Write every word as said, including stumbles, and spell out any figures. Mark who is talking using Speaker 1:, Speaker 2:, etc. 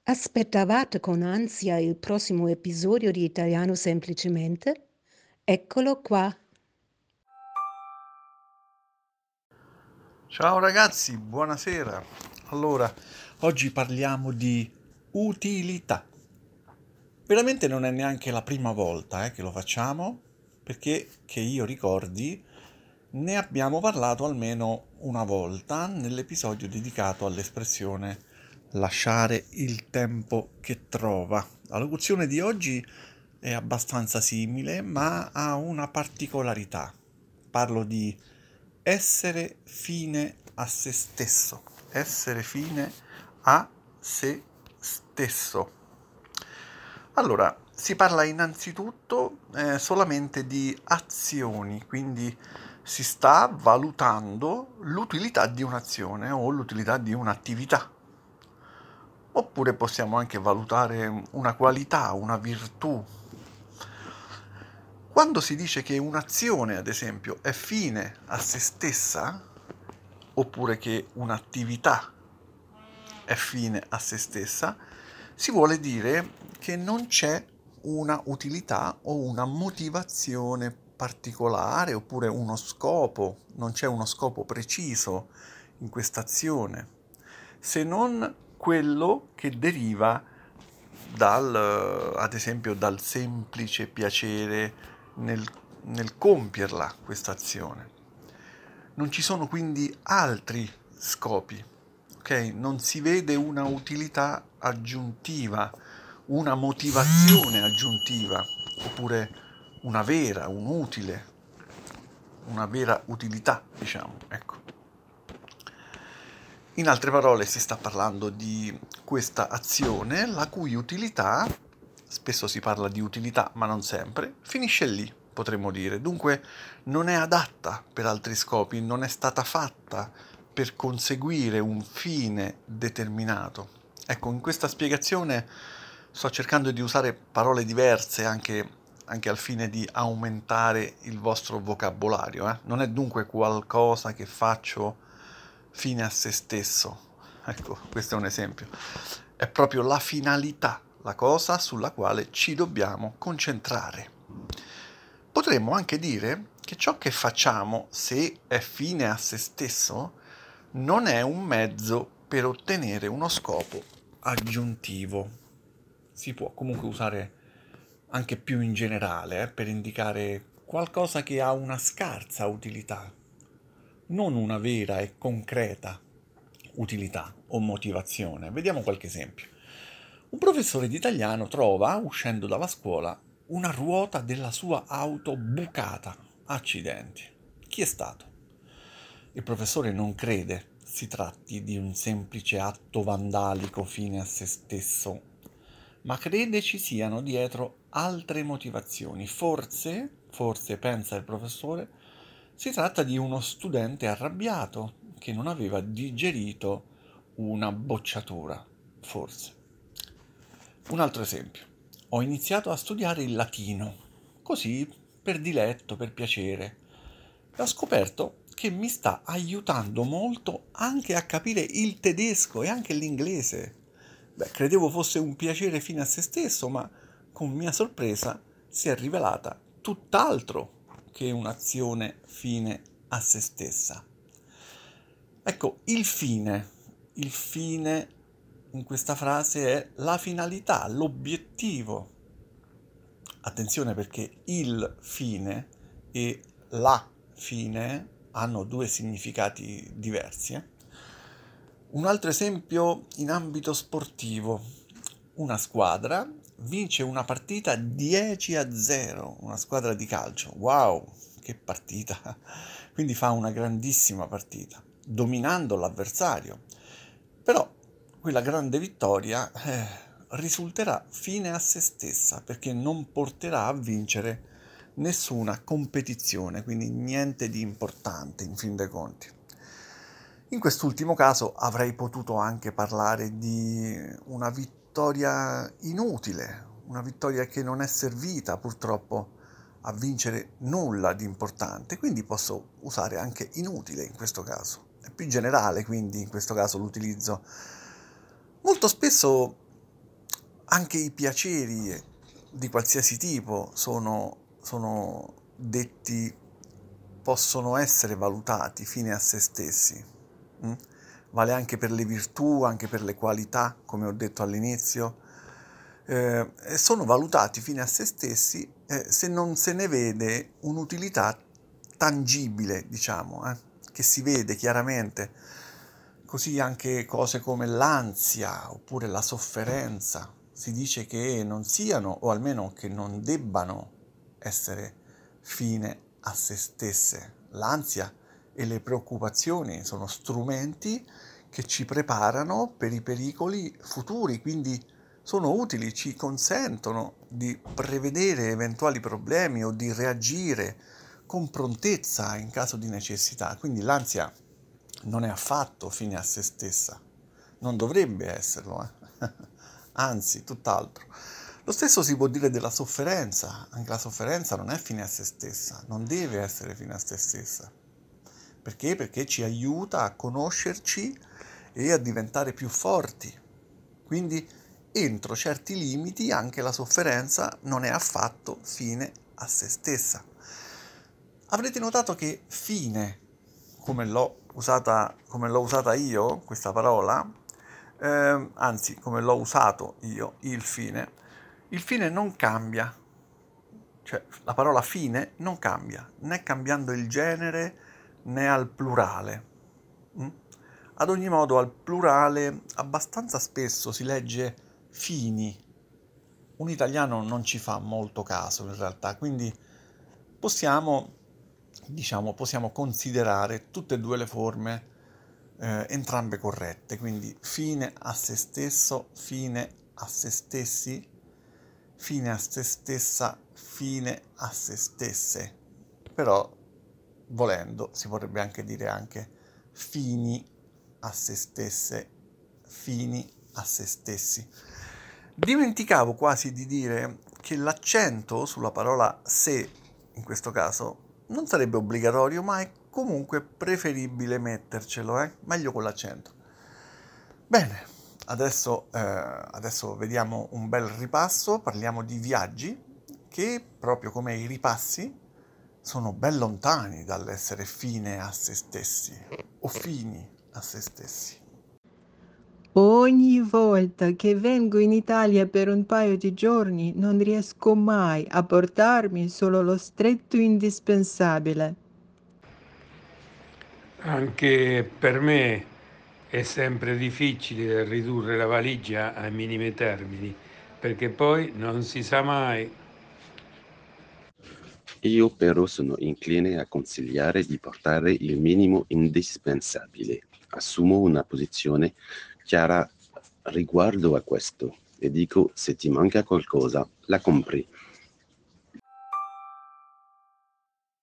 Speaker 1: Aspettavate con ansia il prossimo episodio di Italiano Semplicemente? Eccolo qua.
Speaker 2: Ciao ragazzi, buonasera. Allora, oggi parliamo di utilità. Veramente non è neanche la prima volta eh, che lo facciamo, perché che io ricordi ne abbiamo parlato almeno una volta nell'episodio dedicato all'espressione lasciare il tempo che trova. La locuzione di oggi è abbastanza simile, ma ha una particolarità. Parlo di essere fine a se stesso, essere fine a se stesso. Allora, si parla innanzitutto eh, solamente di azioni, quindi si sta valutando l'utilità di un'azione o l'utilità di un'attività. Oppure possiamo anche valutare una qualità, una virtù. Quando si dice che un'azione, ad esempio, è fine a se stessa, oppure che un'attività è fine a se stessa, si vuole dire che non c'è una utilità o una motivazione particolare oppure uno scopo, non c'è uno scopo preciso in questa azione, se non quello che deriva dal, ad esempio, dal semplice piacere nel, nel compierla questa azione. Non ci sono quindi altri scopi, ok? Non si vede una utilità aggiuntiva, una motivazione aggiuntiva, oppure una vera, un utile, una vera utilità, diciamo, ecco. In altre parole si sta parlando di questa azione la cui utilità, spesso si parla di utilità ma non sempre, finisce lì, potremmo dire. Dunque non è adatta per altri scopi, non è stata fatta per conseguire un fine determinato. Ecco, in questa spiegazione sto cercando di usare parole diverse anche, anche al fine di aumentare il vostro vocabolario. Eh? Non è dunque qualcosa che faccio fine a se stesso. Ecco, questo è un esempio. È proprio la finalità, la cosa sulla quale ci dobbiamo concentrare. Potremmo anche dire che ciò che facciamo, se è fine a se stesso, non è un mezzo per ottenere uno scopo aggiuntivo. Si può comunque usare anche più in generale eh, per indicare qualcosa che ha una scarsa utilità, non una vera e concreta utilità o motivazione. Vediamo qualche esempio. Un professore di italiano trova, uscendo dalla scuola, una ruota della sua auto bucata. Accidenti. Chi è stato? Il professore non crede si tratti di un semplice atto vandalico fine a se stesso, ma crede ci siano dietro altre motivazioni. Forse, forse pensa il professore, si tratta di uno studente arrabbiato che non aveva digerito una bocciatura, forse. Un altro esempio. Ho iniziato a studiare il latino, così per diletto, per piacere. E ho scoperto che mi sta aiutando molto anche a capire il tedesco e anche l'inglese. Beh, credevo fosse un piacere fine a se stesso, ma con mia sorpresa si è rivelata tutt'altro che un'azione fine a se stessa. Ecco, il fine, il fine in questa frase è la finalità, l'obiettivo. Attenzione perché il fine e la fine hanno due significati diversi. eh. Un altro esempio in ambito sportivo. Una squadra vince una partita dieci a zero, una squadra di calcio. Wow, che partita! Quindi fa una grandissima partita, dominando l'avversario. Però quella grande vittoria eh, risulterà fine a se stessa perché non porterà a vincere nessuna competizione, quindi niente di importante in fin dei conti. In quest'ultimo caso avrei potuto anche parlare di una vittoria inutile, una vittoria che non è servita purtroppo a vincere nulla di importante, quindi posso usare anche inutile in questo caso. È più generale quindi in questo caso l'utilizzo. Molto spesso Anche i piaceri di qualsiasi tipo sono, sono detti, possono essere valutati fine a se stessi. Mm? Vale anche per le virtù, anche per le qualità, come ho detto all'inizio. Eh, sono valutati fine a se stessi eh, se non se ne vede un'utilità tangibile, diciamo, eh, che si vede chiaramente. Così anche cose come l'ansia oppure la sofferenza si dice che non siano, o almeno che non debbano essere fine a se stesse. L'ansia e le preoccupazioni sono strumenti che ci preparano per i pericoli futuri, quindi sono utili, ci consentono di prevedere eventuali problemi o di reagire con prontezza in caso di necessità. Quindi l'ansia non è affatto fine a se stessa, non dovrebbe esserlo, eh? Anzi, tutt'altro. Lo stesso si può dire della sofferenza, anche la sofferenza non è fine a se stessa, non deve essere fine a se stessa. Perché? Perché ci aiuta a conoscerci e a diventare più forti. Quindi, entro certi limiti, anche la sofferenza non è affatto fine a se stessa. Avrete notato che fine, come l'ho usata, come l'ho usata io, questa parola, eh, anzi, come l'ho usato io, il fine, il fine non cambia, cioè la parola fine non cambia, né cambiando il genere né al plurale. Mm? Ad ogni modo, al plurale abbastanza spesso si legge fini. Un italiano non ci fa molto caso in realtà, quindi possiamo, diciamo, possiamo considerare tutte e due le forme, eh, entrambe corrette, quindi fine a se stesso, fine a se stessi, fine a se stessa, fine a se stesse. Però, volendo, si vorrebbe anche dire anche fini a se stesse, fini a se stessi. Dimenticavo quasi di dire che l'accento sulla parola se, in questo caso, non sarebbe obbligatorio, ma è comunque preferibile mettercelo, eh? Meglio con l'accento. Bene, adesso, eh, adesso vediamo un bel ripasso, parliamo di viaggi che, proprio come i ripassi, sono ben lontani dall'essere fine a se stessi o fini a se stessi.
Speaker 3: Ogni volta che vengo in Italia per un paio di giorni non riesco mai a portarmi solo lo stretto indispensabile.
Speaker 4: Anche per me è sempre difficile ridurre la valigia ai minimi termini, perché poi non si sa mai.
Speaker 5: Io però sono incline a consigliare di portare il minimo indispensabile. Assumo una posizione chiara riguardo a questo e dico: se ti manca qualcosa, la compri.